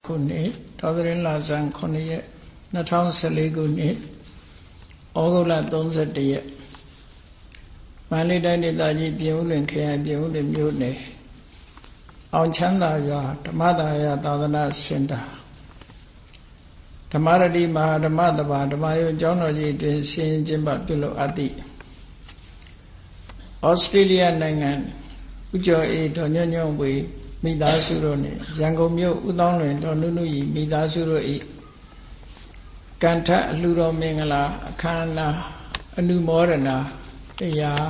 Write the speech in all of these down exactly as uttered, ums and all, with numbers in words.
ခုနှစ်တော်သရင်လာဇန်ခုနှစ်ရက်နှစ်ထောင်ဆယ်လေးခုနှစ်ဩဂုတ်လသုံးဆယ်တစ်ရက်မန္တလေးတိုင်းဒေသကြီးပြင်ဦးလွင်ခရိုင်ပြင်ဦးလွင်မြို့နယ်အောင်ချမ်းသာရွာဓမ္မဒါယသာသနာစင်တာဓမ္မရတိမဟာဓမ္မတဘာဓမ္မယုံကျောင်းတော်ကြီးတွင်ဆင်ကျင်းပပြုလုပ်အပ်သည့်ဩစတြေးလျနိုင်ငံဥကျော်အေဒေါ်ညွန့်ညွန့်ဝေမိသားစုတို့နှင့်ရန်ကုန်မြို့ဦးသောင်းလွင်ဒေါ်နုနုဤမိသားစုတို့၏ကံထအလှတော်မင်္ဂလာအခမ်းအနားအနုမောဒနာတရား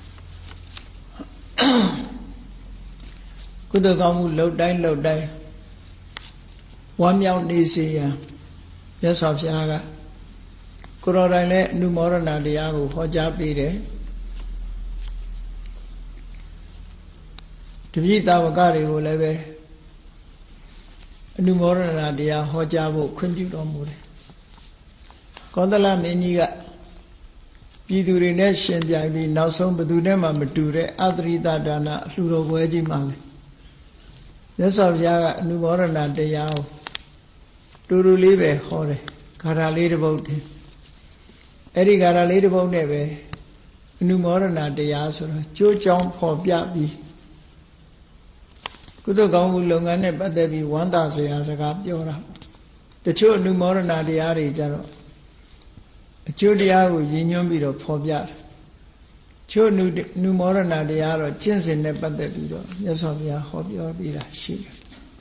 ကုသိုလ်ကောင်းမှုလှုပ်တိုင်းလှုပ်တိုင်းဝမ်းမြောက်နေစေရန်မြတ်စွာဘုရားကကိုရောတိုင်းလည်းအနုမောဒနာတရားကိုဟောကြားပေးတယ်တပည့်သားဝကတွေကိုလည်းပဲအနုမောဒနာတရားဟောကြားဖို့ခွင့်ပြုတော်မူတယ်ကောသလမင်းကြီးကပြည်သူတွေနဲ့ရှင်ပြိုင်ပြီးနောက်ဆုံးဘယ်သူနဲ့မှမတူတဲ့အသရိတဒါနအလှူတော်ပွဲကြီးမှာလေမြတ်စွာဘုရားကအနုမောဒနာတရားကိုတူတူလေးပဲဟောတယ်ဂါထာလေးတစ်ပုဒ်တည်းအဲ့ဒီဂါထာလေးတစ်ပုဒ်နဲ့ပဲအနုမောဒနာတရားဆိုတော့ကြိုးကြောင်းဖော်ပြပြီးကုသိုလ်ကောင်းမှုလုပ်ငန်းနဲ့ပတ်သက်ပြီးဝမ်းသာစရာစကားပြောတာတချို့အနုမောဒနာတရားတွေကြတော့အကျိုးတရားကိုရည်ညွှန်းပြီးတော့ဖော်ပြတယ်ချို့နုမောဒနာတရားတော့ကျင့်စဉ်နဲ့ပတ်သက်ပြီးတော့မြတ်စွာဘုရားဟောပြောပြီးတာရှိတယ်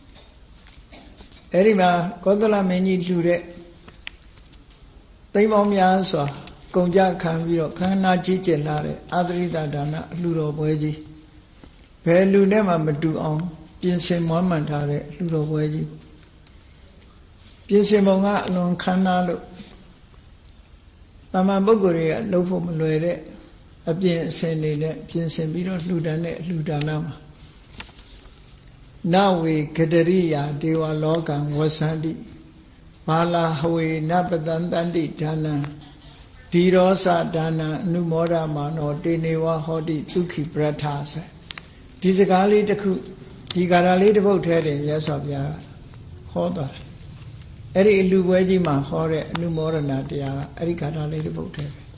အဲဒီမှာကောသလမင်းကြီးလှူတဲ့သိမ်းပေါင်းများစွာကုန်ကြခံပြီးတော့ခန္ဓာကြီးကျယ်လာတဲ့အသရိတဒါနအလှတော်ပွဲကြီးဘယ်လူနဲ့မှမတူအောင်ပြင်ဆင်မွမ်းမံထားတဲ့အလှတော်ပွဲကြီးပြင်ဆင်ပုံကအလွန်ခမ်းနားလို့တာမန်ပုဂ္ဂိုလ်တွေကလှုပ်ဖို့မလွယ်တဲ့အပြင်အစင်တွေနဲ့ပြင်ဆင်ပြီးတော့လှူဒန်းတဲ့အလှူဒါနမှာနဝေဂတရိယာဒေဝလောကံဝဆန္တိဘာလာဟဝေနပတံတန္တိဒါနံဒီရောစဒါနံအနုမောဒမာနောတေနေဝဟောတိဒုက္ခိပရထဆိုဒီစကားလေးတစ်ခုဒီကာရလေးတစ်ပုဒ်ထဲတင်မြတ်စွာဘုရားဟောသွားတယ်အဲ့ဒီအလူပွဲကြီးမှာဟောတဲ့အနုမောဒနာတရားကအဲ့ဒီကာရလေးတစ်ပုဒ်ထဲပဲ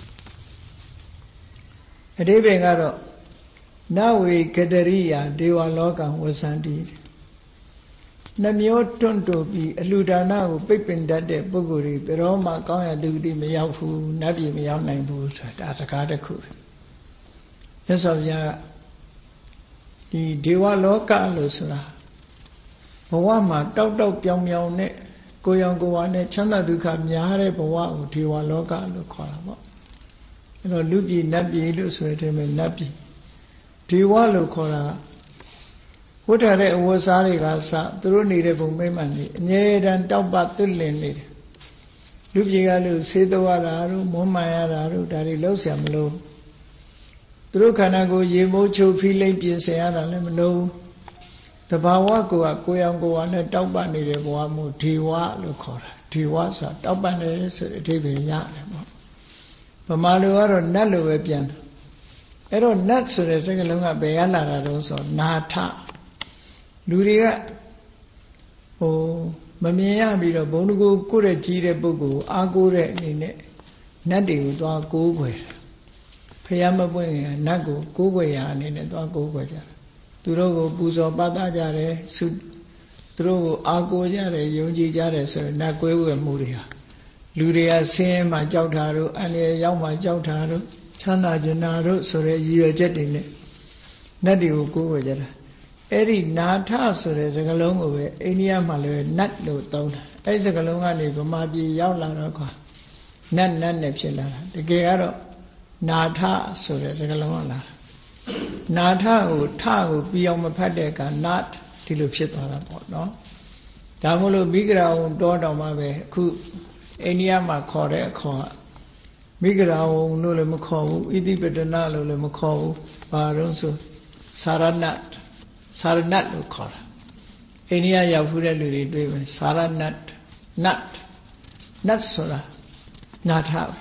အဓိပ္ပာယ်ကတော့နဝေကတရိယာဒေဝလောကံဝဆန္တိနှမျိုးတွန့်တိုပြီးအလှဒါနကိုပိတ်ပင်တတ်တဲ့ပုဂ္ဂိုလ်တွေဘယ်တော့မှကောင်းရသူတိမရောက်ဘူးနတ်ပြည်မရောက်နိုင်ဘူးဆိုတာဒါစကားတစ်ခုမြတ်စွာဘုရားကဒီဒေဝလောကလို့ဆိုတာဘဝမှာတောက်တောက်ပြောင်ပြောင်နဲ့ကိုယ်ရောင်ကိုယ်ဝါနဲ့ချမ်းသာဒုက္ခများတဲ့ဘဝကိုဒေဝလောကလို့ခေါ်တာပေါ့အဲ့တော့လူပြည်နတ်ပြည်လို့ဆိုတဲ့မှာနတ်ပြည်ဒေဝလို့ခေါ်တာဝတ်ထားတဲ့အဝတ်စားတွေကစသူတို့နေတဲ့ဘုံမိမ့်မှန်နေအမြဲတမ်းတောက်ပသွတ်လင်နေတယ်လူပြည်ကလို့ဆေးသွားတာတို့မွမ်းမံရတာတို့ဒါတွေလောက်เสียမလို့သူတို့ခန္ဓာကိုယ်ရေမိုးချုပ်ဖိလိမ့်ပြင်ဆင်ရတာလည်းမလို့တဘာဝကိုကကိုယ်အောင်ကိုယ်ဝါနဲ့တောက်ပနေတဲ့ဘဝမျိုးဒေဝလို့ခေါ်တာဒေဝဆိုတာတောက်ပနေဆိုတဲ့အဓိပ္ပာယ်ရတယ်ပေါ့ဗမာလိုကတော့နတ်လိုပဲပြန်တယ်အဲ့တော့နတ်ဆိုတဲ့စကားလုံးကဘယ်ရလာတာတော့ဆိုနာထလူတွေကဟိုမမြင်ရပြီးတော့ဘုံတကူကိုယ့်ရဲ့ကြီးတဲ့ပုဂ္ဂိုလ်အားကိုးတဲ့အနေနဲ့နတ်တွေကိုသွားကိုးကွယ်ဖျားမပွင့်ခင်နတ်ကိုကိုးကွယ်ရာအနေနဲ့သွားကိုးကွယ်ကြတယ်သူတို့ကိုပူဇော်ပသကြတယ်သူတို့ကိုအားကိုးကြတယ်ယုံကြည်ကြတယ်ဆိုရင်နတ်ကွဲဝဲမှုတွေဟာလူတွေကဆင်းရဲမှကြောက်တာတို့အန္တရာယ်ရောက်မှကြောက်တာတို့ချမ်းသာကြနာတို့ဆိုတဲ့ရည်ရွယ်ချက်တွေနဲ့နတ်တွေကိုကိုးကွယ်ကြတာအဲ့ဒီနာထဆိုတဲ့စကားလုံးကိုပဲအိန္ဒိယမှာလည်းနတ်လို့သုံးတာအဲ့ဒီစကားလုံးကနေဗမာပြည်ရောက်လာတော့ခွာနတ်နတ်နဲ့ဖြစ်လာတာတကယ်ကတော့နာထဆိုတဲ့စကားလုံးကလာတာနာထကိုထကိုပြီးအောင်မဖတ်တဲ့အခါနတ်ဒီလိုဖြစ်သွားတာပေါ့နော်ဒါမို့လို့မိဂရာဝံတောတောင်မှပဲအခုအိန္ဒိယမှာခေါ်တဲ့အခေါ်ကမိဂရာဝံလို့လည်းမခေါ်ဘူးဣတိပတနာလို့လည်းမခေါ်ဘူးဘာလို့ဆိုစာရဏတ်စာရဏတ်လို့ခေါ်တာအိန္ဒိယရောက်ဖူးတဲ့လူတွေတွေ့မယ်စာရဏတ်နတ်နတ်ဆိုတာနာထပဲ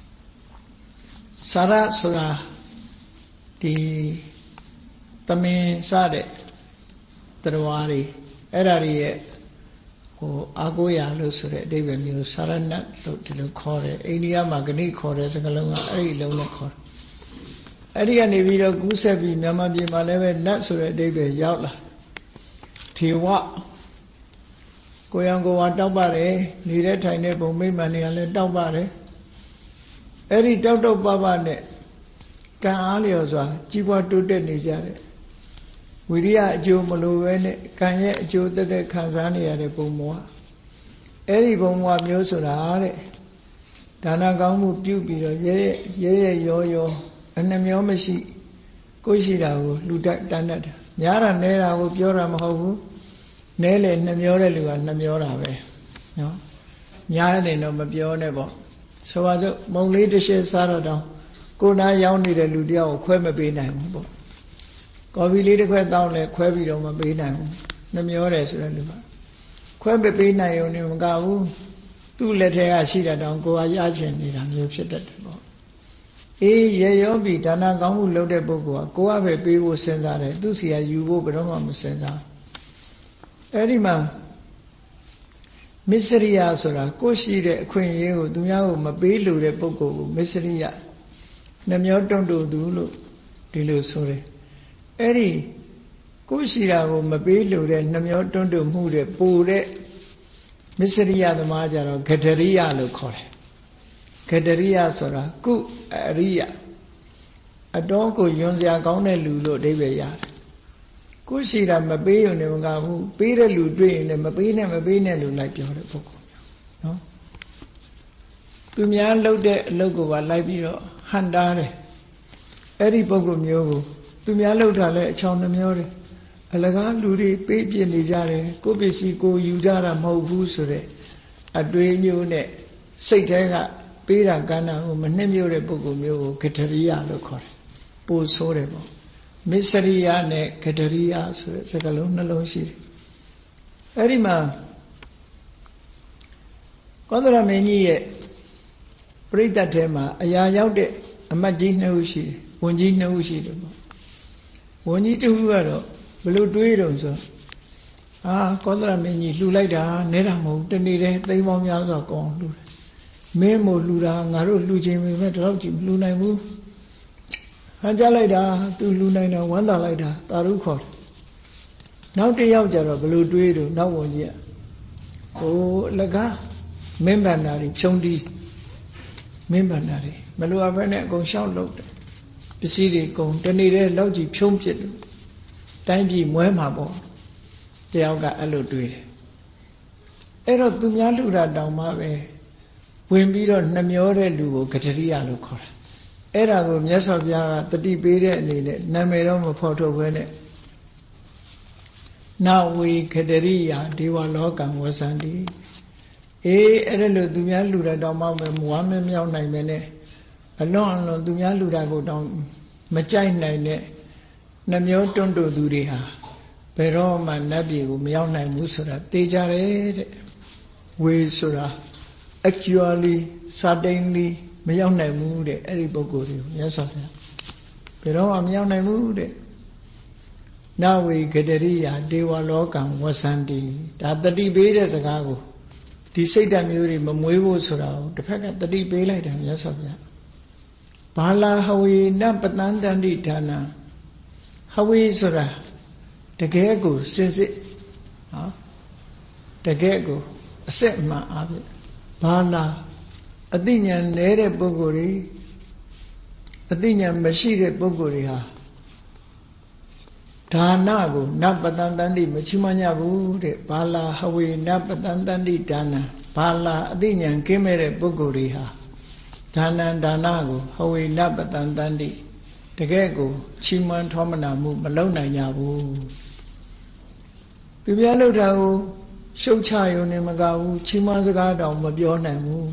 စာရဆိုတာဒီသမင်စတဲ့တရားတွေအဲ့ဒါတွေရဲ့ဟိုအာကိုရလို့ဆိုတဲ့အဓိပ္ပာယ်မျိုးစာရဏတ်လို့ဒီလိုခေါ်တယ်အိန္ဒိယမှာဂဏိခေါ်တဲ့စကားလုံးကအဲ့ဒီလုံးနဲ့ခေါ်တယ်အဲ့ဒီကနေပြီးတော့ကူးဆက်ပြီးမြန်မာပြည်မှာလည်းပဲနတ်ဆိုတဲ့အဓိပ္ပာယ်ရောက်လာထေဝကိုရောင်ကိုဝါတောက်ပါတယ်နေတဲ့ထိုင်တဲ့ဘုံမိမ္မာတွေကလည်းတောက်ပါတယ်အဲ့ဒီတောက်တောက်ပပနဲ့ကံအားလျော်စွာကြီးပွားတိုးတက်နေကြတယ်ဝိရိယအကျိုးမလိုပဲနဲ့ကံရဲ့အကျိုးတက်တက်ခံစားနေရတဲ့ဘုံဘဝအဲ့ဒီဘုံဘဝမျိုးဆိုတာတဲ့ဒါနကောင်းမှုပြုပြီးတော့ရဲရဲရဲရောရောအနှမျောမရှိကိုရှိတာကိုလူတတ်တန်းတတ်တာများတာနဲတာကိုပြောတာမဟုတ်ဘူးနဲလေနှမျောတဲ့လူကနှမျောတာပဲနော်များတယ်တော့မပြောနဲ့ပေါ့ဆိုပါစို့မုံလေးတစ်ရှည်စားတော့တောင်ကိုနာရောက်နေတဲ့လူတယောက်ကိုခွဲမပေးနိုင်ဘူးပေါ့ကော်ဖီလေးတစ်ခွက်တောင်းလဲခွဲပြီးတော့မပေးနိုင်ဘူးနှမျောတယ်ဆိုတဲ့လူကခွဲမပေးနိုင်ုံနဲ့မကဘူးသူ့လက်ထဲကရှိတဲ့တောင်ကိုယ်ကရချင်နေတာမျိုးဖြစ်တတ်တယ်ပေါ့အေးရေရောပြီဒါနကောင်းမှုလုပ်တဲ့ပုဂ္ဂိုလ်ကကိုယ်ကပဲပေးဖို့စဉ်းစားတယ်သူစီကယူဖို့ဘယ်တော့မှမစဉ်းစားအဲ့ဒီမှာမစ္စရိယဆိုတာကိုရှိတဲ့အခွင့်အရေးကိုသူများကိုမပေးလို့တဲ့ပုဂ္ဂိုလ်ကိုမစ္စရိယနှမျောတွန့်တူသူလို့ဒီလိုဆိုတယ်အဲ့ဒီကိုရှိတာကိုမပေးလို့တဲ့နှမျောတွန့်တူမှုတဲ့ပူတဲ့မစ္စရိယသမားကြတော့ဂတရိယလို့ခေါ်တယ်ဂတရိယဆိုတာကုအရိယအတော်ကိုယွန်စရာကောင်းတဲ့လူလို့အဓိပ္ပာယ်ရတယ်ကိုရှိတာမပေးရုံနဲ့မကဘူးပေးတဲ့လူတွေ့ရင်လည်းမပေးနဲ့မပေးနဲ့လို့လိုက်ပြောတဲ့ပုဂ္ဂိုလ်မျိုးနော်သူများလှုပ်တဲ့အလုပ်ကိုပါလိုက်ပြီးတော့ဟန်တားတယ်အဲ့ဒီပုဂ္ဂိုလ်မျိုးကိုသူများလှုပ်တာလည်းအချောင်နှမျောတယ်အလကားလူတွေပေးပြနေကြတယ်ကိုပစ္စည်းကိုယူကြတာမဟုတ်ဘူးဆိုတဲ့အတွေးမျိုးနဲ့စိတ်ထဲကပေးတာကမ်းတာကိုမနှိမ့်မြို့တဲ့ပုဂ္ဂိုလ်မျိုးကိုဂတရိယလို့ခေါ်တယ်ပို့ဆိုးတယ်ပေါ့မစ္စရိယနဲ့ဂတရိယဆိုတဲ့စကားလုံးနှလုံးရှိတယ်အဲ့ဒီမှာကောသလမင်းကြီးရဲ့ပြိဿတ်ထဲမှာအရာရောက်တဲ့အမတ်ကြီးနှစ်ဦးရှိတယ်ဝန်ကြီးနှစ်ဦးရှိတယ်ပေါ့ဝန်ကြီးတစ်ဦးကတော့ဘယ်လိုတွေးတုံဆိုအာကောသလမင်းကြီးလှူလိုက်တာနဲတာမဟုတ်တနေ့တည်းသိမ်းပေါင်းများစွာကောင်းလှူတယ်မင်းမို့လှူတာငါတို့လှူခြင်းပဲဒီလောက်ကြည့်မလှူနိုင်ဘူးဟန်ကြလိုက်တာသူလှူနိုင်တာဝမ်းသာလိုက်တာတာရုခေါ်နောက်တစ်ယောက်ကျတော့ဘယ်လိုတွေးတော့နောက်ဝန်ကြီးကဟိုလကားမင်းဗန္တာတွေဖြုံးတီးမင်းဗန္တာတွေမလိုအပ်ဘဲနဲ့အကုန်ရှောက်လုပ်တယ်ပစ္စည်းတွေအကုန်တနေ့တည်းလောက်ကြည့်ဖြုံးပစ်တယ်တိုင်းပြည်မွဲမှာပေါ့တယောက်ကအဲ့လိုတွေးတယ်အဲ့တော့သူများလှူတာတောင်မှပဲဝင်ပြီးတော့နှမျောတဲ့လူကိုဂတရိယလို့ခေါ်တာအဲ့ဒါကိုမြတ်စွာဘုရားကတတိပေးတဲ့အနေနဲ့နာမည်တော့မဖော်ထုတ်ဘဲနဲ့နဝေဂတရိယဒေဝလောကံဝဆန္တိအေးအဲ့ဒါလို့သူများလှူတာတောင်မှမဝမ်းမမြောက်နိုင်ပဲနဲ့အလွန်အလွန်သူများလှူတာကိုတောင်မကြိုက်နိုင်တဲ့နှမျောတွန့်တူသူတွေဟာဘယ်တော့မှနတ်ပြည်ကိုမရောက်နိုင်ဘူးဆိုတာသိကြတယ်တဲ့ဝေဆိုတာ actually certainly မရောက်နိုင်ဘူးတဲ့အဲ့ဒီပုဂ္ဂိုလ်တွေကိုမြတ်စွာဘုရားဘယ်တော့မှမရောက်နိုင်ဘူးတဲ့နဝေဂတရိယဒေဝလောကံဝဆန္တိဒါတတိပေးတဲ့စကားကိုဒီစိတ်ဓာတ်မျိုးတွေမမွေးဖို့ဆိုတာကိုတစ်ဖက်ကတတိပေးလိုက်တယ်မြတ်စွာဘုရားဘာလာဟဝေနပတန္တန္တိဌာနဟဝေဆိုတာတကယ်ကိုစင်စစ်နော်တကယ်ကိုအစစ်မှန်အားဖြင့်ဘာလာအသိဉာဏ်နေတဲ့ပုဂ္ဂိုလ်တွေအသိဉာဏ်မရှိတဲ့ပုဂ္ဂိုလ်တွေဟာဒါနကိုနပတန္တန္တိမချီးမွမ်းကြဘူးတဲ့ဘာလာဟဝေနပတန္တန္တိဒါနဘာလာအသိဉာဏ်ကင်းမဲ့တဲ့ပုဂ္ဂိုလ်တွေဟာဒါနဒါနကိုဟဝေနပတန္တန္တိတကယ်ကိုချီးမွမ်းထောမနာမှုမလုပ်နိုင်ကြဘူးသူများလုပ်တာကိုရှုတ်ချရုံနဲ့မကဘူးချီးမွမ်းစကားတောင်မပြောနိုင်ဘူး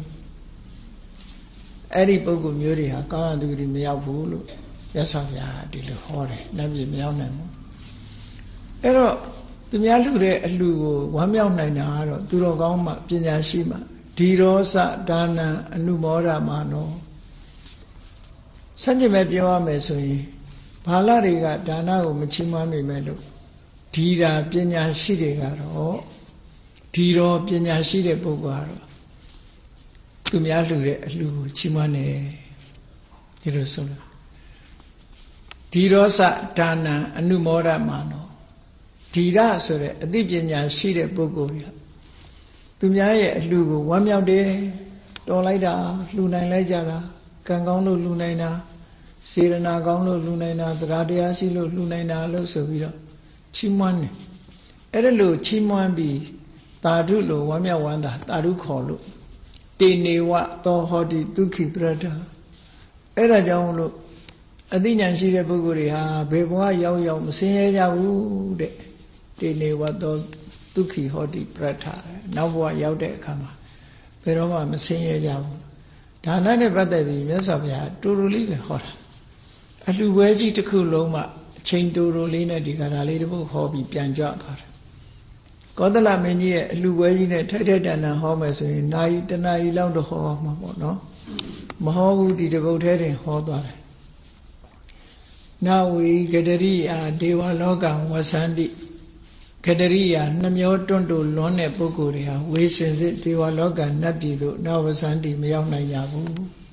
အဲ့ဒီပုဂ္ဂိုလ်မျိုးတွေဟာကောင်းတဲ့သူတွေမရောက်ဘူးလို့ရသော်ဗျာဒီလိုဟောတယ်နတ်ပြည်မရောက်နိုင်ဘူးအဲ့တော့သူများလှူတဲ့အလှူကိုဝမ်းမြောက်နိုင်တာကတော့သူတော်ကောင်းမှပညာရှိမှဒီရောစဒါနံအနုမောဒမာနောစัจ jin ပဲပြောရမယ်ဆိုရင်ဘာလတွေကဒါနကိုမချီးမွမ်းမိမဲ့လို့ဒီတာပညာရှိတွေကတော့ဒီတော့ပညာရှိတဲ့ပုဂ္ဂိုလ်ကတော့သူများလှူတဲ့အလှူကိုချီးမွမ်းတယ်ဒီလိုဆိုလို့ဒီရောစဒါနံအနုမောဒမာနောဒီရဆိုတဲ့အသိပညာရှိတဲ့ပုဂ္ဂိုလ်ကသူများရဲ့အလှူကိုဝမ်းမြောက်တယ်တော်လိုက်တာလှူနိုင်လိုက်ကြတာကံကောင်းလို့လှူနိုင်တာစေရနာကောင်းလို့လှူနိုင်တာတရားတရားရှိလို့လှူနိုင်တာလို့ဆိုပြီးတော့ချီးမွမ်းတယ်အဲ့ဒါလို့ချီးမွမ်းပြီးသာဓုလို့ဝမ်းမြောက်ဝမ်းသာသာဓုခေါ်လို့တေနေဝသောဟောတိဒုက္ခိပရဒ္ဓအဲ့ဒါကြောင့်လို့အသိဉာဏ်ရှိတဲ့ပုဂ္ဂိုလ်တွေဟာဘယ်ဘဝရောက်ရောက်မဆင်းရဲကြဘူးတဲ့တေနေဝသောဒုက္ခိဟောတိပရဒ္ဓနောက်ဘဝရောက်တဲ့အခါမှာဘယ်တော့မှမဆင်းရဲကြဘူးဒါနနဲ့ပတ်သက်ပြီးမြတ်စွာဘုရားတူတူလေးပဲဟောတာအလှပွဲကြီးတစ်ခုလုံးမှအချိန်တူတူလေးနဲ့ဒီကရာလေးတစ်ပုဒ်ဟောပြီးပြန်ကြွသွားတယ်ကောသလမင်းကြီးရဲ့အလှပွဲကြီးနဲ့ထိုက်ထိုက်တန်တန်ဟောမယ်ဆိုရင်နာယီတနာယီလောက်တော့ဟောမှာပေါ့နော်မဟောဘူးဒီတစ်ပုဒ်ထဲတင်ဟောသွားတယ်နဝေကတရိယာဒေဝလောကဝဆန္တိကတရိယာနှမျောတွန့်တိုလွန်းတဲ့ပုဂ္ဂိုလ်တွေဟာဝေစင်စစ်ဒေဝလောကနတ်ပြည်သို့နဝဆန္တိမရောက်နိုင်ကြဘူး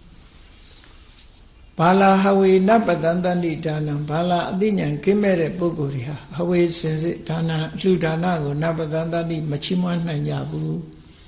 ဘာလာဟဝေနပတန္တန္တိဒါနံဘာလာအသိဉာဏ်ကင်းမဲ့တဲ့ပုဂ္ဂိုလ်တွေဟာဟဝေစင်စစ်ဒါနအလှူဒါနကိုနပတန္တန္တိမချီးမွမ်းနိုင်ကြဘူး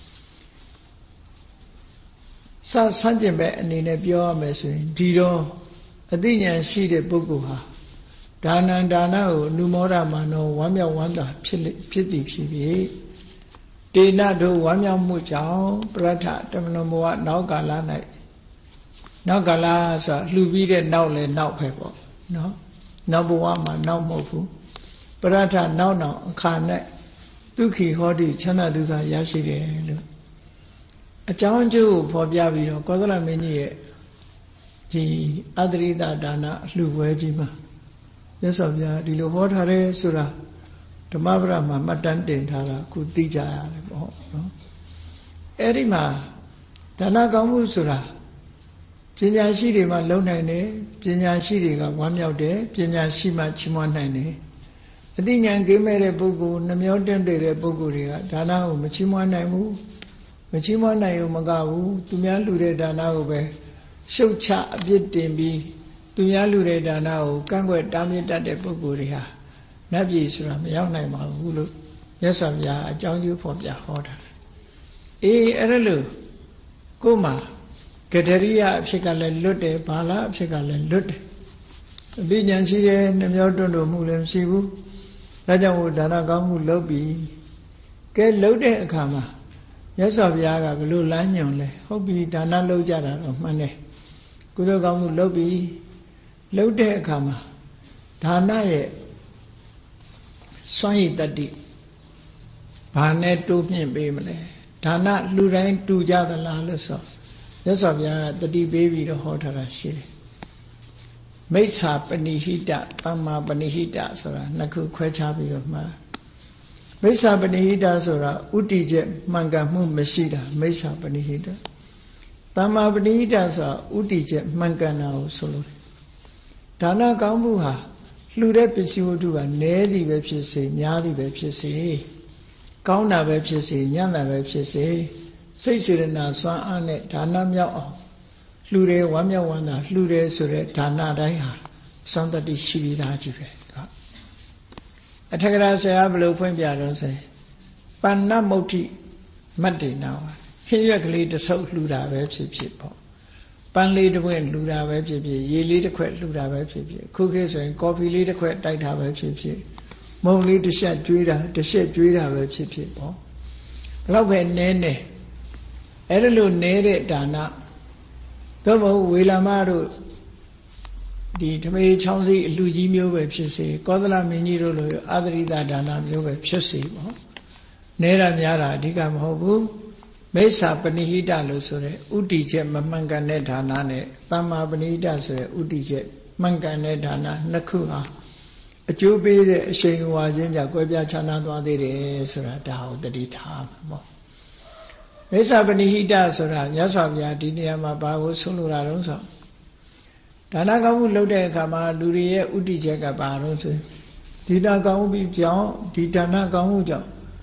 စဆန့်ကျင်ဘက်အနေနဲ့ပြောရမယ်ဆိုရင်ဒီတော့အသိဉာဏ်ရှိတဲ့ပုဂ္ဂိုလ်ဟာဒါနံဒါနကိုအနုမောဒမာနောဝမ်းမြောက်ဝမ်းသာဖြစ်ဖြစ်သည်ဖြစ်ပြီးတေနတို့ဝမ်းမြောက်မှုကြောင့်ပရထတမနဘဝနောက်ကာလ၌နောက်ကာလဆိုတာလှူပြီးတဲ့နောက်လဲနောက်ပဲပေါ့နော်နောက်ဘဝမှာနောက်မဟုတ်ဘူးပရထနောက်နောက်အခါ၌ဒုက္ခိဟောတိချမ်းသာဒုက္ခရရှိတယ်လို့အကြောင်းအကျိုးကိုဖော်ပြပြီးတော့ကောသလမင်းကြီးရဲ့ဒီအတ္တရိတဒါနအလှပွဲကြီးမှာမြတ်စွာဘုရားဒီလိုဟောထားတယ်ဆိုတာဓမ္မပဒမှာမှတ်တမ်းတင်ထားတာခုသိကြရတယ်ပေါ့နော်အဲ့ဒီမှာဒါနကောင်းမှုဆိုတာပညာရှိတွေမှလုံနိုင်တယ်ပညာရှိတွေကဝမ်းမြောက်တယ်ပညာရှိမှချီးမွမ်းနိုင်တယ်အသိဉာဏ်ကင်းမဲ့တဲ့ပုဂ္ဂိုလ်နှမျောတင့်တဲ့ပုဂ္ဂိုလ်တွေကဒါနကိုမချီးမွမ်းနိုင်ဘူးမချီးမွမ်းနိုင်ဘူးမကဘူးသူများလှူတဲ့ဒါနကိုပဲရှုတ်ချအပြစ်တင်ပြီးသူများလှူတဲ့ဒါနကိုကန့်ကွက်တားမြစ်တတ်တဲ့ပုဂ္ဂိုလ်တွေဟာနတ်ပြည်ဆိုတာမရောက်နိုင်ပါဘူးလို့မြတ်စွာဘုရားအကြောင်းကျိုးဖော်ပြဟောတာအေးအဲ့ဒါလို့ကိုယ်မှာကတရိယအဖြစ်ကလည်းလွတ်တယ်ဘာလာအဖြစ်ကလည်းလွတ်တယ်အသိဉာဏ်ရှိတယ်နှမျောတွန့်တိုမှုလည်းမရှိဘူးဒါကြောင့်ဒါနကောင်းမှုလုပ်ပြီးကဲလုပ်တဲ့အခါမှာမြတ်စွာဘုရားကဘယ်လိုလမ်းညွှန်လဲဟုတ်ပြီဒါနလုပ်ကြတာတော့မှန်တယ်ကုသိုလ်ကောင်းမှုလုပ်ပြီးလုပ်တဲ့အခါမှာဒါနရဲ့စွမ်းရည်တတ္တိဘာနဲ့တိုးမြင့်ပေးမလဲဒါနလူတိုင်းတူကြသလားလို့ဆိုမြတ်စွာဘုရားကတတိပေးပြီးတော့ဟောထားတာရှိတယ်မိစ္ဆာပဏိဟိတသမ္မာပဏိဟိတဆိုတာနှစ်ခုခွဲခြားပြီးတော့မှာမိစ္ဆာပဏိဟိတဆိုတာဥတည်ချက်မှန်ကန်မှုမရှိတာမိစ္ဆာပဏိဟိတသမ္မာပဏိဟိတဆိုတာဥတည်ချက်မှန်ကန်တာကိုဆိုလို့ဒါနကောင်းမှုဟာလှူတဲ့ပစ္စည်းဝတ္ထုကနည်းသည်ပဲဖြစ်စေများသည်ပဲဖြစ်စေကောင်းတာပဲဖြစ်စေညံ့တာပဲဖြစ်စေစိတ်စေတနာစွမ်းအားနဲ့ဒါနမြောက်အောင်လှူတယ်ဝမ်းမြောက်ဝမ်းသာလှူတယ်ဆိုတဲ့ဒါနတိုင်းဟာစွမ်းတတိရှိပြီးသားကြီးပဲအထက်ကရာဆရာဘယ်လိုဖွင့်ပြတော့ဆိုပဏ္ဏမုဋ္ဌိမတ္တေနာဟင်းရွက်ကလေးတစ်ဆုပ်လှူတာပဲဖြစ်ဖြစ်ပေါ့ပန်းလေးတစ်ခွက်လှူတာပဲဖြစ်ဖြစ်ရေလေးတစ်ခွက်လှူတာပဲဖြစ်ဖြစ်ခုခေတ်ဆိုရင်ကော်ဖီလေးတစ်ခွက်တိုက်တာပဲဖြစ်ဖြစ်မုံလေးတစ်ချက်ကျွေးတာတစ်ချက်ကျွေးတာပဲဖြစ်ဖြစ်ပေါ့ဘလောက်ပဲနည်းနေအဲ့ဒါလို့နေတဲ့ဒါနသို့မဟုတ်ဝေလာမတို့ဒီဓမေချောင်းစီအလှကြီးမျိုးပဲဖြစ်စေကောသလမင်းကြီးတို့လိုအာသရိတဒါနမျိုးပဲဖြစ်စေပေါ့နေတာများတာအဓိကမဟုတ်ဘူးမိစ္ဆာပဏိဟိတလို့ဆိုတဲ့ဥတည်ချက်မမှန်ကန်တဲ့ဒါနနဲ့သမ္မာပဏိဟိတဆိုတဲ့ဥတည်ချက်မှန်ကန်တဲ့ဒါနနှစ်ခုဟာအကျိုးပေးတဲ့အရှိန်အဝါချင်းကြောင့်ကွဲပြားခြားနားသွားသေးတယ်ဆိုတာဒါကိုတတိထားမှာပေါ့မိစ္ဆာပဏိဟိတဆိုတာမြတ်စွာဘုရားဒီနေရာမှာဘာကိုဆုံးလို့တာတော့ဆိုဒါနကောင်းမှုလုပ်တဲ့အခါမှာလူတွေရဲ့ဥတည်ချက်ကဘာလို့ဆိုဒီဒါကောင်းမှုကြောင့်ဒီဒါနကောင်းမှုကြောင့်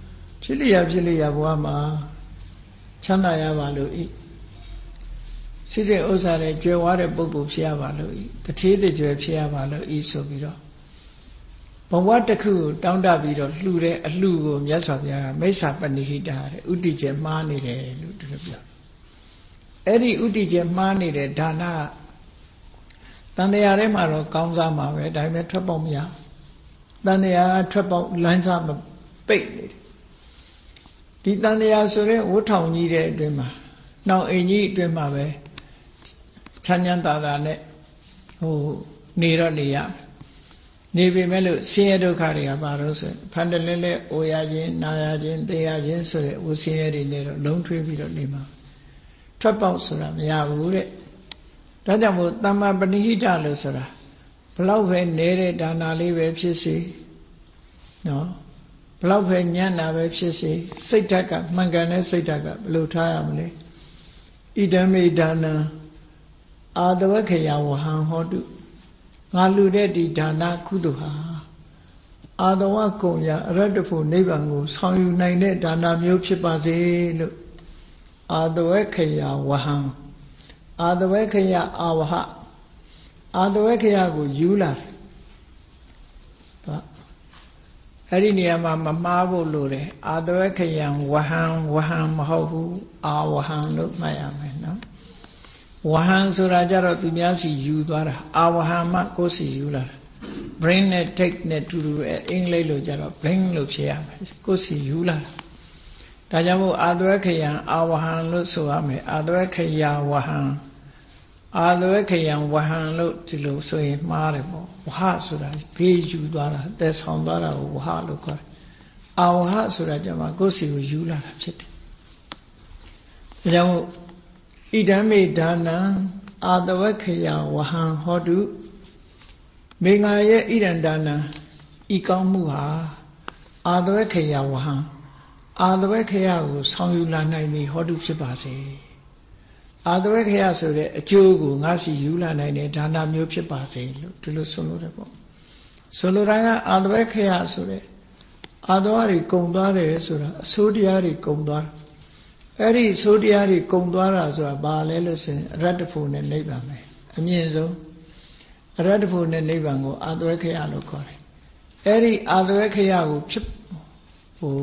ဖြစ်လျက်ဖြစ်လျက်ဘဝမှာချမ်းသာရပါလို့ဤစိစိဥစ္စာတွေကြွယ်ဝတဲ့ပုဂ္ဂိုလ်ဖြစ်ရပါလို့ဤတထေးတကြွယ်ဖြစ်ရပါလို့ဤဆိုပြီးတော့ဘဝတစ်ခုကိုတောင်းတပြီးတော့လှူတဲ့အလှူကိုမြတ်စွာဘုရားကမိစ္ဆာပဏိဟိတတဲ့ဥတီကျမှားနေတယ်လို့ဒီလိုပြောအဲ့ဒီဥတီကျမှားနေတဲ့ဒါနတန်တရားထဲမှာတော့ကောင်းစားမှာပဲဒါပေမဲ့ထွက်ပေါက်မရတန်တရားထွက်ပေါက်လမ်းစားမပိတ်နေတယ်ဒီတန်တရားဆိုတဲ့ဝတ်ထောင်ကြီးတဲ့အတွင်းမှာနောင်အိမ်ကြီးအတွင်းမှာပဲချမ်းချမ်းသာသာနဲ့ဟိုနေတော့နေရနေပေမဲ့လို့ဆင်းရဲဒုက္ခတွေကဘာလို့ဆိုဖန်တလဲလဲအိုရခြင်းနာရခြင်းသိရခြင်းဆိုတဲ့ဝဆင်းရဲတွေနဲ့တော့လုံးထွေးပြီးတော့နေမှာထွက်ပေါက်ဆိုတာမရဘူးတဲ့ဒါကြောင့်မို့တမ္မာပဏိဟိတလို့ဆိုတာဘလောက်ပဲနေတဲ့ဒါနာလေးပဲဖြစ်စေနော်ဘလောက်ပဲညံ့တာပဲဖြစ်စေစိတ်ဓာတ်ကမှန်ကန်တဲ့စိတ်ဓာတ်ကဘယ်လိုထားရမလဲဣဒံမေဒါနံအာတဝခေယဝဟံဟောတုငါလူတဲ့ဒီဒါနကုသိုလ်ဟာအာတဝကုံရအရတ္တဖို့နိဗ္ဗာန်ကိုဆောင်ယူနိုင်တဲ့ဒါနမျိုးဖြစ်ပါစေလို့အာတဝခေယဝဟံအာတဝခေယအာဝဟအာတဝခေယကိုယူလာတယ်အဲ့ဒီနေရာမှာမမှားဖို့လိုတယ်အာတဝခေယဝဟံဝဟံမဟုတ်ဘူးအာဝဟံလို့မှတ်ရမယ်နော်ဝဟံဆိုတာကြတော့သူများစီယူသွားတာအာဝဟံမှကိုယ်စီယူလာတာ brain နဲ့ take နဲ့တူတူပဲအင်္ဂလိပ်လိုကြတော့ brain လို့ဖြစ်ရမယ်ကိုယ်စီယူလာတာဒါကြောင့်မို့အာတဝခေယအာဝဟံလို့ဆိုရမယ်အာတဝခေယဝဟံအာတဝခေယဝဟံလို့ဒီလိုဆိုရင်မှားတယ်ပေါ့ဝဟဆိုတာဘေးယူသွားတာသက်ဆောင်သွားတာကိုဝဟလို့ခေါ်တယ်အာဝဟဆိုတာကြမှာကိုယ်စီကိုယူလာတာဖြစ်တယ်ဒါကြောင့်မို့ဣဒံမေဒါနံအာတဝခေယဝဟံဟောတုမေငါရဲ့ဣဒံဒါနံဤကောင်းမှုဟာအာတဝခေယဝဟံအာတဝခေယကိုဆောင်ယူလာနိုင်ပြီဟောတုဖြစ်ပါစေအာတဝခေယဆိုတဲ့အကျိုးကိုငါစီယူလာနိုင်တဲ့ဒါနမျိုးဖြစ်ပါစေလို့ဒီလိုဆိုလို့တယ်ပေါ့ဆိုလိုတာကအာတဝခေယဆိုတဲ့အာတဝတွေကုံသွားတယ်ဆိုတာအဆိုးတရားတွေကုံသွားအဲ့ဒီဆိုးတရားတွေကုံသွားတာဆိုတာဘာလဲလို့ဆိုရင်အရတ္တဖို့နဲ့နိဗ္ဗာန်ပဲအမြင့်ဆုံးအရတ္တဖို့နဲ့နိဗ္ဗာန်ကိုအာတဝခေယလို့ခေါ်တယ်အဲ့ဒီအာတဝခေယကိုဖြစ်ဟို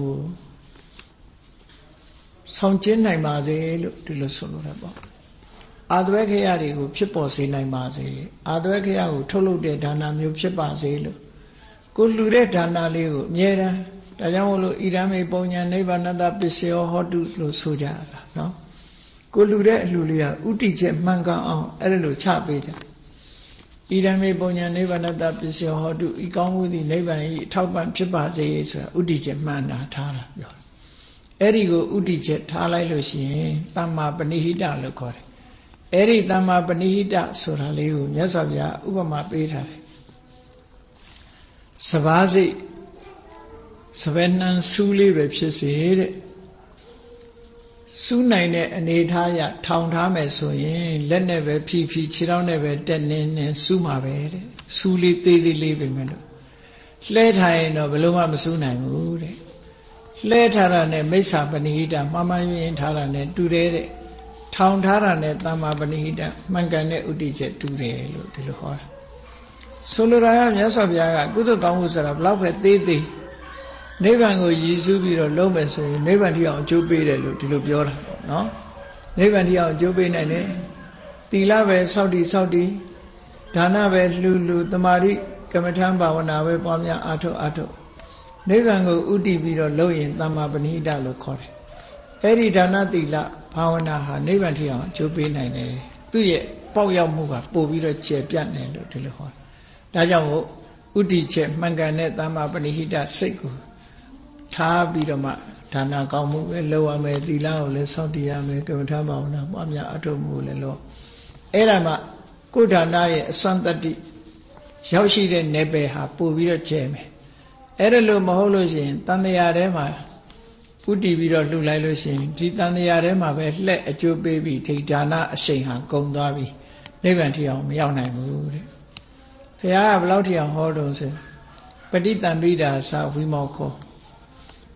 ဆောင်ကျင်းနိုင်ပါစေလို့ဒီလိုဆိုလိုတယ်ပေါ့အာတဝခေယတွေကိုဖြစ်ပေါ်စေနိုင်ပါစေအာတဝခေယကိုထုတ်လုပ်တဲ့ဒါနမျိုးဖြစ်ပါစေလို့ကိုလှူတဲ့ဒါနလေးကိုအမြဲတမ်းဒါကြောင့်မို့လို့ဣဒံမေပုံညာနိဗ္ဗာနတပစ္စယောဟောတုလို့ဆိုကြတာနော်ကိုလှူတဲ့အလှူလေးကဥတီချက်မှန်ကန်အောင်အဲ့ဒါလိုချပေးကြဣဒံမေပုံညာနိဗ္ဗာနတပစ္စယောဟောတုဤကောင်းမှုသည်နိဗ္ဗာန်၏အထောက်ပံ့ဖြစ်ပါစေဆိုတာဥတီချက်မှန်တာထားတာပြောအဲ့ဒီကိုဥတီချက်ထားလိုက်လို့ရှိရင်သမ္မာပဏိဟိတလို့ခေါ်တယ်အဲ့ဒီသမ္မာပဏိဟိတဆိုတာလေးကိုမြတ်စွာဘုရားဥပမာပေးထားတယ်စဘာစိတ်စပယ်နှံစူးလေးပဲဖြစ်စေတဲ့စူးနိုင်တဲ့အနေထားရထောင်ထားမယ်ဆိုရင်လက်နဲ့ပဲဖြီးဖြီးခြေထောက်နဲ့ပဲတက်နေနေစူးမှာပဲတဲ့စူးလေးသေးသေးလေးပဲမယ်လို့လှဲထားရင်တော့ဘယ်လို့မှမစူးနိုင်ဘူးတဲ့လှဲထားတာနဲ့မိစ္ဆာပဏိဟိတမှန်မှန်ရင်ထားတာနဲ့တူတယ်တဲ့ထောင်ထားတာနဲ့သမ္မာပဏိဟိတမှန်ကန်တဲ့ဥတည်ချက်တူတယ်လို့ဒီလိုဟောတာဆိုလိုတာကမြတ်စွာဘုရားကကုသိုလ်ကောင်းမှုဆိုတာဘလောက်ပဲသေးသေးနိဗ္ဗာန်ကိုရည်စူးပြီးတော့လုံးမယ်ဆိုရင်နိဗ္ဗာန်ထိအောင်အကျိုးပေးတယ်လို့ဒီလိုပြောတာနော်နိဗ္ဗာန်ထိအောင်အကျိုးပေးနိုင်တယ်သီလပဲစောင့်တည်စောင့်တည်ဒါနပဲလှူလှူသမာဓိကမ္မထံဘာဝနာပဲပွားများအားထုတ်အားထုတ်နိဗ္ဗာန်ကိုဥတည်ပြီးတော့လုံးရင်သမ္မာပဏိဟိတလို့ခေါ်တယ်အဲ့ဒီဒါနသီလဘာဝနာဟာနိဗ္ဗာန်ထိအောင်အကျိုးပေးနိုင်တယ်သူ့ရဲ့ပေါက်ရောက်မှုကပို့ပြီးတော့ကျေပြတ်တယ်လို့ဒီလိုဟောဒါကြောင့်မို့ဥတည်ချက်မှန်ကန်တဲ့သမ္မာပဏိဟိတစိတ်ကိုထားပြီးတော့မှဒါနကောင်းမှုပဲလုပ်ရမယ်သီလကိုလည်းစောင့်တည်ရမယ်ကမ္မထာဘာဝနာပွားများအထောက်မှုလည်းလုပ်အဲ့ဒါမှကိုယ်ဒါနရဲ့အစွမ်းတတ္တိရောက်ရှိတဲ့နယ်ပယ်ဟာပို့ပြီးတော့ကျဲမယ်အဲ့ဒါလို့မဟုတ်လို့ရှိရင်တန်တရားထဲမှာဥတည်ပြီးတော့လှူလိုက်လို့ရှိရင်ဒီတန်တရားထဲမှာပဲလှဲ့အကျိုးပေးပြီးဒီဒါနအရှိန်ဟာကုန်သွားပြီနိဗ္ဗာန်ထိအောင်မရောက်နိုင်ဘူးတဲ့ဘုရားကဘယ်လောက်ထိအောင်ဟောတော့ဆိုပဋိတံပိဒါသဝိမောခော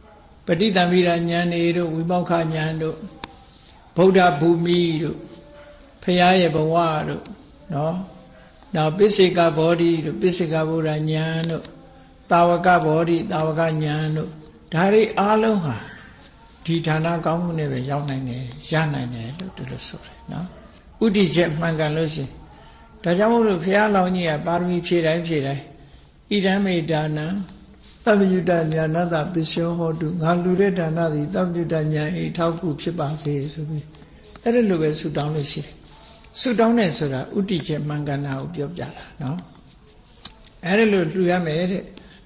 ပဋိသင်္ဗိရဉာဏ်တွေတို့ဝိပောက္ခဉာဏ်တို့ဗုဒ္ဓဘူမိတို့ဖရာရဲ့ဘဝတို့နော်နောက်ပိစိကဘောဓိတို့ပိစိကဗုဒ္ဓဉာဏ်တို့တာဝကဘောဓိတာဝကဉာဏ်တို့ဒါတွေအားလုံးဟာဒီဌာနကောင်းမှုနဲ့ပဲရောက်နိုင်တယ်ရနိုင်တယ်လို့ဒီလိုဆိုတယ်နော်ဥဒိချက်မှန်ကန်လို့ရှိရင်ဒါကြောင့်မို့လို့ဘုရားလောင်းကြီးကပါရမီဖြည့်တိုင်းဖြည့်တိုင်းဣဒံမေဒါနံသဗ္ဗယုတဉာဏတပစ္စယောဟောတုငါလူတဲ့ဒါနသည်သဗ္ဗယုတဉာဏ်ဤထောက်ကူဖြစ်ပါစေဆိုပြီးအဲ့ဒါလိုပဲဆုတောင်းလို့ရှိတယ်ဆုတောင်းတယ်ဆိုတာဥဒိချက်မှန်ကန်တာကိုပြောပြတာနော်အဲ့ဒါလိုလှူရမယ်တဲ့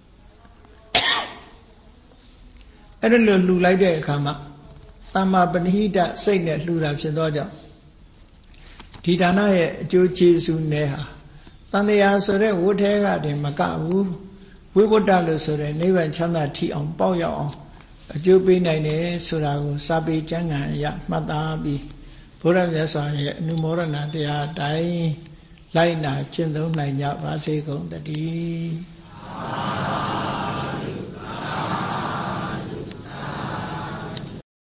အဲ့ဒါလိုလှူလိုက်တဲ့အခါမှာသမ္မာပဏိဟိတစိတ်နဲ့လှူတာဖြစ်သောကြောင့်ဒီဒါနရဲ့အကျိုးကျေးဇူးနဲ့ဟာတန်တရားဆိုတဲ့ဝဋ်ထဲကတည်းမကဘူးဝိဝတ္တလို့ဆိုတဲ့နိဗ္ဗာန်ချမ်းသာထီအောင်ပေါက်ရောက်အောင်အကျိုးပေးနိုင်တယ်ဆိုတာကိုစာပေကျမ်းဂန်အရမှတ်သားပြီးဘုရားမြတ်စွာရဲ့အနုမောဒနာတရားတိုင်းလိုက်နာကျင့်သုံးနိုင်ကြပါစေကုန်သတည်း